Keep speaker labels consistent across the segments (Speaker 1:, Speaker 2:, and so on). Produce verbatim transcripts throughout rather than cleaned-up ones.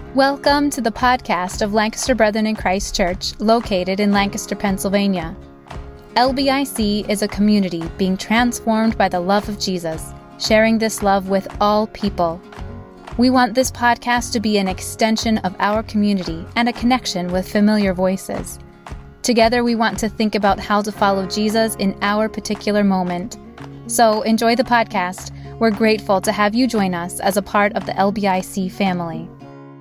Speaker 1: Welcome to the podcast of Lancaster Brethren in Christ Church, located in Lancaster, Pennsylvania. L B I C is a community being transformed by the love of Jesus, sharing this love with all people. We want this podcast to be an extension of our community and a connection with familiar voices. Together, we want to think about how to follow Jesus in our particular moment. So enjoy the podcast. We're grateful to have you join us as a part of the L B I C family.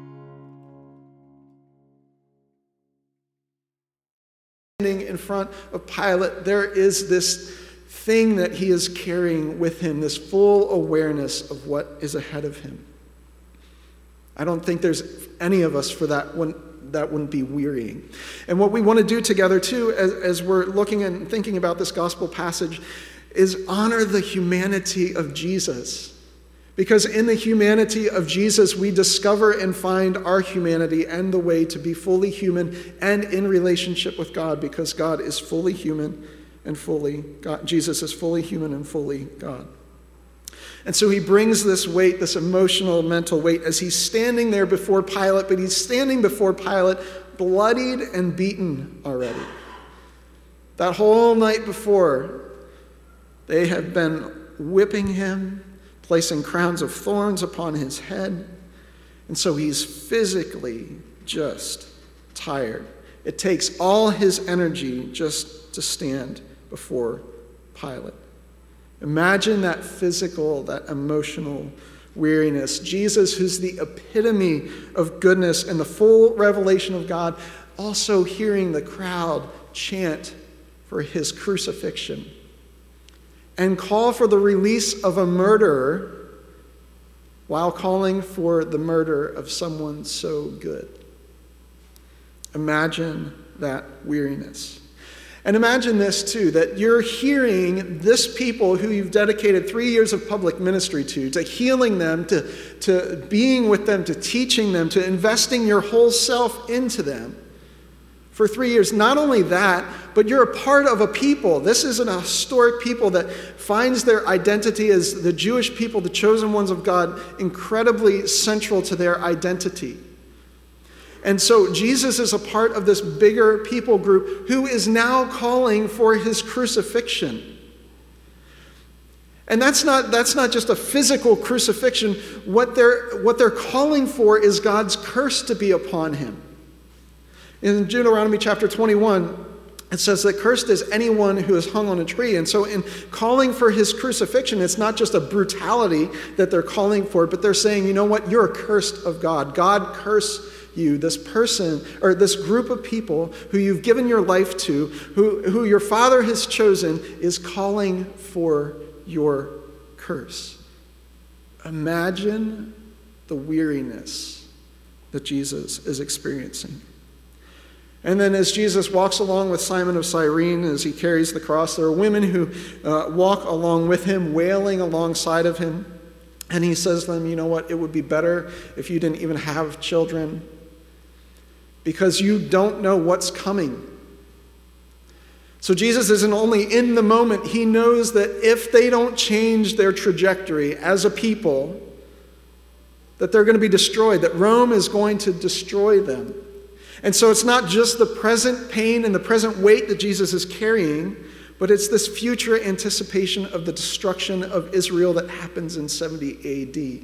Speaker 2: In front of Pilate, there is this thing that he is carrying with him, this full awareness of what is ahead of him. I don't think there's any of us for that wouldn't, that wouldn't be wearying. And what we want to do together too, as, as we're looking and thinking about this gospel passage, is honor the humanity of Jesus. Because in the humanity of Jesus, we discover and find our humanity and the way to be fully human and in relationship with God, because God is fully human and fully God. Jesus is fully human and fully God. And so he brings this weight, this emotional, mental weight, as he's standing there before Pilate, but he's standing before Pilate bloodied and beaten already. That whole night before, they have been whipping him, placing crowns of thorns upon his head. And so he's physically just tired. It takes all his energy just to stand before Pilate. Imagine that physical, that emotional weariness. Jesus, who's the epitome of goodness and the full revelation of God, also hearing the crowd chant for his crucifixion and call for the release of a murderer while calling for the murder of someone so good. Imagine that weariness. And imagine this too, that you're hearing this people who you've dedicated three years of public ministry to, to healing them, to, to being with them, to teaching them, to investing your whole self into them for three years. Not only that, but you're a part of a people. This is an historic people that finds their identity as the Jewish people, the chosen ones of God, incredibly central to their identity. And so Jesus is a part of this bigger people group who is now calling for his crucifixion. And that's not, that's not just a physical crucifixion. What they're, what they're calling for is God's curse to be upon him. In Deuteronomy chapter twenty-one, it says that cursed is anyone who is hung on a tree. And so in calling for his crucifixion, it's not just a brutality that they're calling for, but they're saying, you know what, you're cursed of God. God curse you, this person, or this group of people who you've given your life to, who, who your Father has chosen, is calling for your curse. Imagine the weariness that Jesus is experiencing. And then as Jesus walks along with Simon of Cyrene, as he carries the cross, there are women who uh, walk along with him, wailing alongside of him. And he says to them, you know what, it would be better if you didn't even have children, because you don't know what's coming. So Jesus isn't only in the moment, he knows that if they don't change their trajectory as a people, that they're going to be destroyed, that Rome is going to destroy them. And so it's not just the present pain and the present weight that Jesus is carrying, but it's this future anticipation of the destruction of Israel that happens in seventy A D.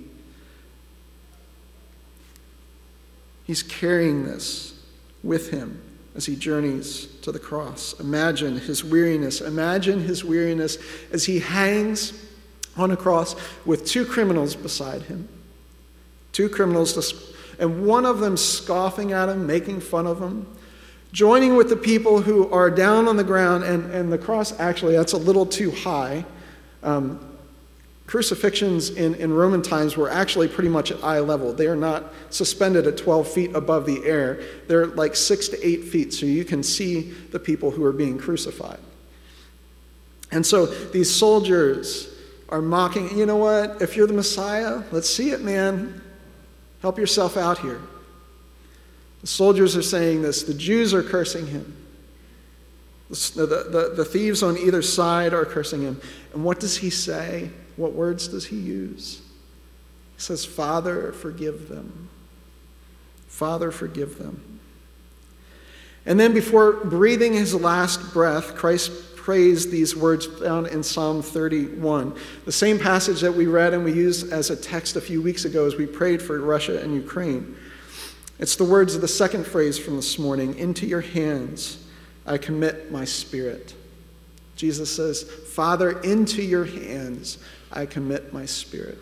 Speaker 2: He's carrying this with him as he journeys to the cross. Imagine his weariness. Imagine his weariness as he hangs on a cross with two criminals beside him. Two criminals to And one of them scoffing at him, making fun of him, joining with the people who are down on the ground, and, and the cross, actually, that's a little too high. Um, crucifixions in, in Roman times were actually pretty much at eye level. They are not suspended at twelve feet above the air. They're like six to eight feet, so you can see the people who are being crucified. And so these soldiers are mocking, you know what, if you're the Messiah, let's see it, man. Help yourself out here. The soldiers are saying this. The Jews are cursing him. The, the, the, the thieves on either side are cursing him. And what does he say? What words does he use? He says, Father, forgive them. Father, forgive them. And then before breathing his last breath, Christ prays these words found in Psalm thirty-one, the same passage that we read and we used as a text a few weeks ago as we prayed for Russia and Ukraine. It's the words of the second phrase from this morning, into your hands I commit my spirit. Jesus says, Father, into your hands I commit my spirit.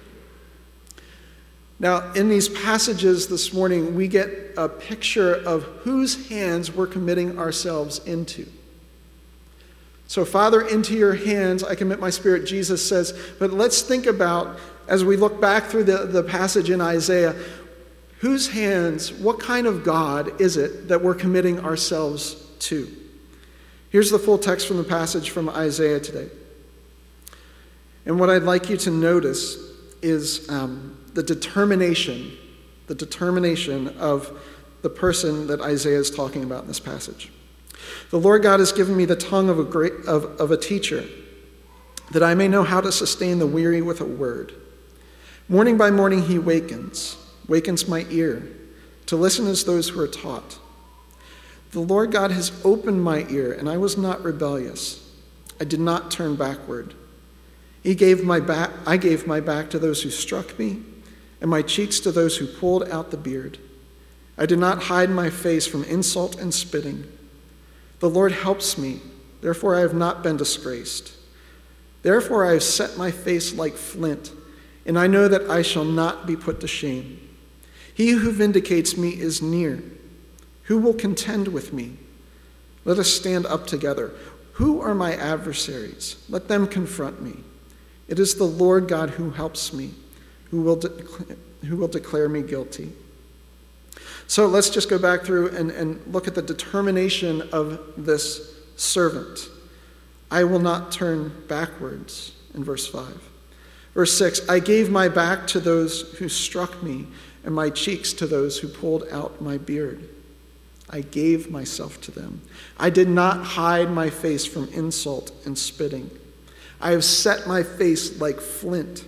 Speaker 2: Now, in these passages this morning, we get a picture of whose hands we're committing ourselves into. So, Father, into your hands I commit my spirit, Jesus says. But let's think about, as we look back through the, the passage in Isaiah, whose hands, what kind of God is it that we're committing ourselves to? Here's the full text from the passage from Isaiah today. And what I'd like you to notice is um, the determination, the determination of the person that Isaiah is talking about in this passage. The Lord God has given me the tongue of a great of, of a teacher, that I may know how to sustain the weary with a word. Morning by morning he wakens, wakens my ear, to listen as those who are taught. The Lord God has opened my ear, and I was not rebellious. I did not turn backward. He gave my back, I gave my back to those who struck me, and my cheeks to those who pulled out the beard. I did not hide my face from insult and spitting. The Lord helps me, therefore I have not been disgraced. Therefore I have set my face like flint, and I know that I shall not be put to shame. He who vindicates me is near. Who will contend with me? Let us stand up together. Who are my adversaries? Let them confront me. It is the Lord God who helps me, who will, de- who will declare me guilty. So let's just go back through and, and look at the determination of this servant. I will not turn backwards, in verse five. Verse six, I gave my back to those who struck me, and my cheeks to those who pulled out my beard. I gave myself to them. I did not hide my face from insult and spitting. I have set my face like flint.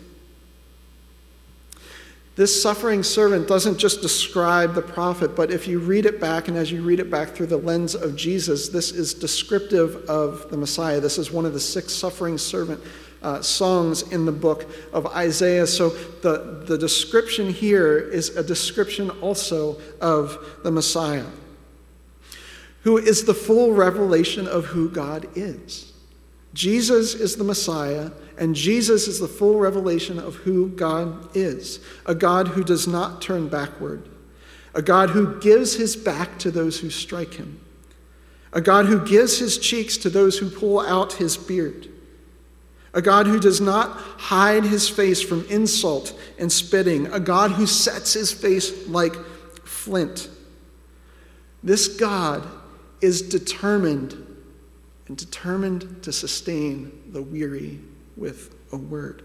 Speaker 2: This suffering servant doesn't just describe the prophet, but if you read it back, and as you read it back through the lens of Jesus, this is descriptive of the Messiah. This is one of the six suffering servant uh, songs in the book of Isaiah. So the, the description here is a description also of the Messiah, who is the full revelation of who God is. Jesus is the Messiah, and Jesus is the full revelation of who God is. A God who does not turn backward. A God who gives his back to those who strike him. A God who gives his cheeks to those who pull out his beard. A God who does not hide his face from insult and spitting. A God who sets his face like flint. This God is determined and determined to sustain the weary with a word.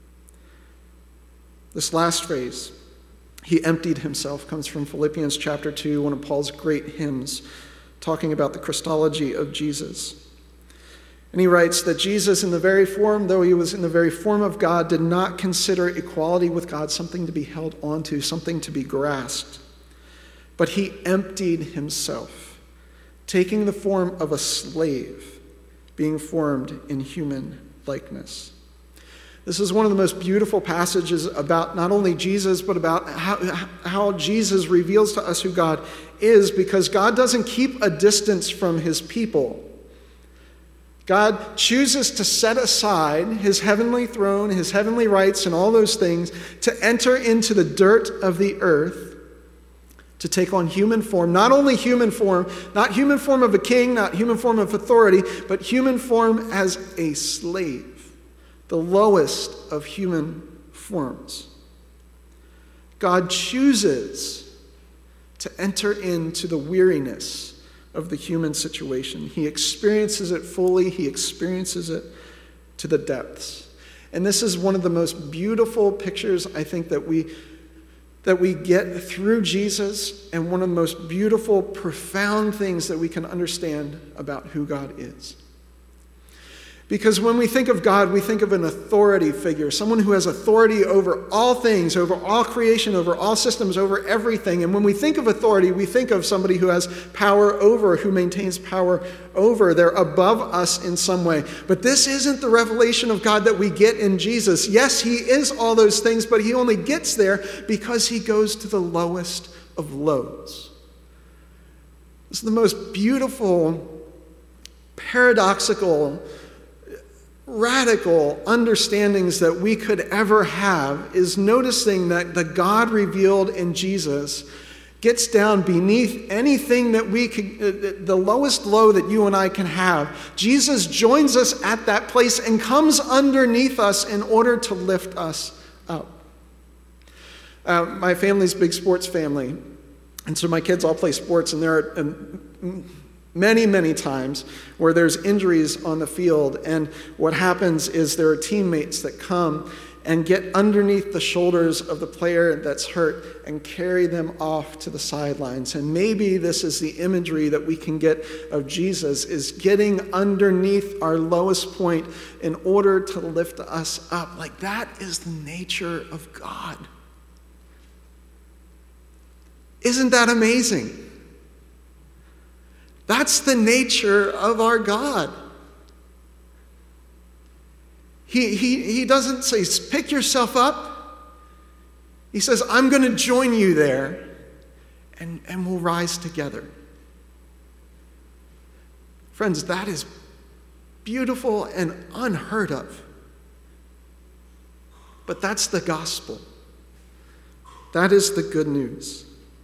Speaker 2: This last phrase, he emptied himself, comes from Philippians chapter two, one of Paul's great hymns, talking about the Christology of Jesus. And he writes that Jesus, in the very form, though he was in the very form of God, did not consider equality with God something to be held onto, something to be grasped. But he emptied himself, taking the form of a slave, being formed in human likeness. This is one of the most beautiful passages about not only Jesus, but about how, how Jesus reveals to us who God is, because God doesn't keep a distance from his people. God chooses to set aside his heavenly throne, his heavenly rights, and all those things to enter into the dirt of the earth, to take on human form, not only human form, not human form of a king, not human form of authority, but human form as a slave, the lowest of human forms. God chooses to enter into the weariness of the human situation. He experiences it fully. He experiences it to the depths. And this is one of the most beautiful pictures, I think, that we that we get through Jesus, and one of the most beautiful, profound things that we can understand about who God is. Because when we think of God, we think of an authority figure, someone who has authority over all things, over all creation, over all systems, over everything. And when we think of authority, we think of somebody who has power over, who maintains power over. They're above us in some way. But this isn't the revelation of God that we get in Jesus. Yes, he is all those things, but he only gets there because he goes to the lowest of lows. This is the most beautiful, paradoxical, radical understandings that we could ever have is noticing that the God revealed in Jesus gets down beneath anything that we could, the lowest low that you and I can have. Jesus joins us at that place and comes underneath us in order to lift us up. Uh, my family's a big sports family, and so my kids all play sports, and there are um, many, many times where there's injuries on the field, and what happens is there are teammates that come and get underneath the shoulders of the player that's hurt and carry them off to the sidelines. And maybe this is the imagery that we can get of Jesus, is getting underneath our lowest point in order to lift us up. Like, that is the nature of God. Isn't that amazing? That's the nature of our God. He, he, he doesn't say, pick yourself up. He says, I'm going to join you there, and, and we'll rise together. Friends, that is beautiful and unheard of. But that's the gospel. That is the good news.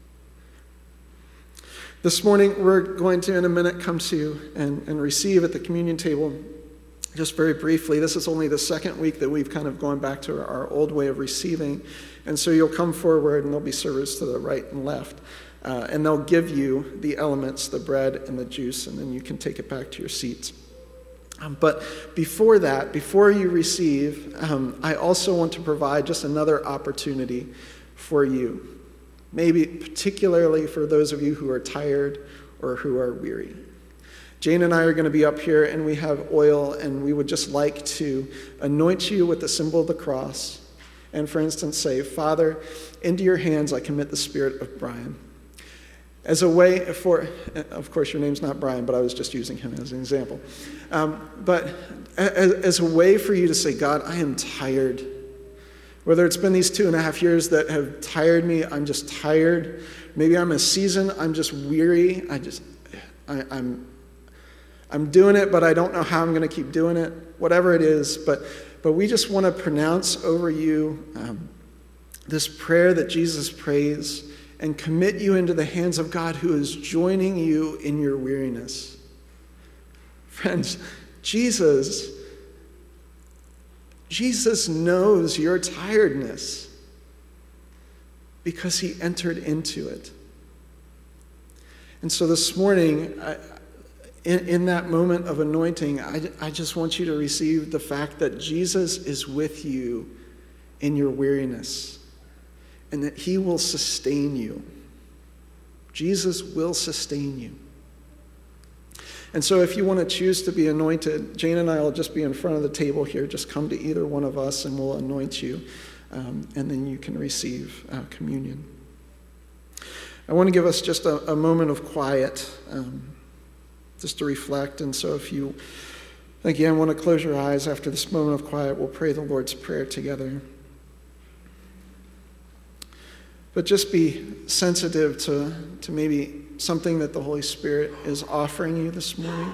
Speaker 2: This morning, we're going to, in a minute, come to and, and receive at the communion table. Just very briefly, this is only the second week that we've kind of gone back to our old way of receiving. And so you'll come forward, and there'll be servers to the right and left. Uh, and they'll give you the elements, the bread and the juice, and then you can take it back to your seats. Um, but before that, before you receive, um, I also want to provide just another opportunity for you. Maybe particularly for those of you who are tired or who are weary. Jane and I are going to be up here, and we have oil, and we would just like to anoint you with the symbol of the cross. And for instance, say, Father, into your hands I commit the spirit of Brian. As a way for, of course your name's not Brian, but I was just using him as an example. Um, but as, as a way for you to say, God, I am tired. Whether it's been these two and a half years that have tired me, I'm just tired. Maybe I'm a season, I'm just weary. I just, I, I'm, I'm doing it, but I don't know how I'm going to keep doing it. Whatever it is, but but we just want to pronounce over you um, this prayer that Jesus prays and commit you into the hands of God, who is joining you in your weariness. Friends, Jesus. Jesus knows your tiredness because he entered into it. And so this morning, I, in, in that moment of anointing, I, I just want you to receive the fact that Jesus is with you in your weariness and that he will sustain you. Jesus will sustain you. And so if you want to choose to be anointed, Jane and I will just be in front of the table here. Just come to either one of us and we'll anoint you. Um, and then you can receive uh, communion. I want to give us just a, a moment of quiet, um, just to reflect. And so if you, again, want to close your eyes after this moment of quiet, we'll pray the Lord's Prayer together. But just be sensitive to, to maybe something that the Holy Spirit is offering you this morning.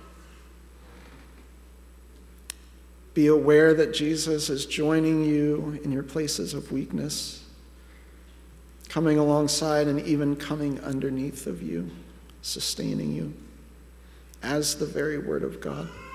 Speaker 2: Be aware that Jesus is joining you in your places of weakness, coming alongside and even coming underneath of you, sustaining you as the very Word of God.